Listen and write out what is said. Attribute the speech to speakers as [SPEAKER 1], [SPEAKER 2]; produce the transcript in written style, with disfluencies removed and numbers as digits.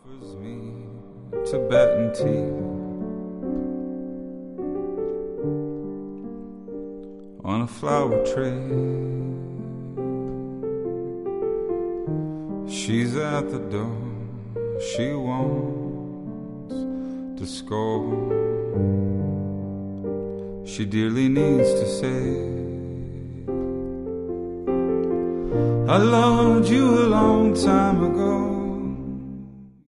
[SPEAKER 1] Offers me Tibetan tea on a flower tray. She's at the door, she wants to score. She dearly needs to say, I loved you a long time ago.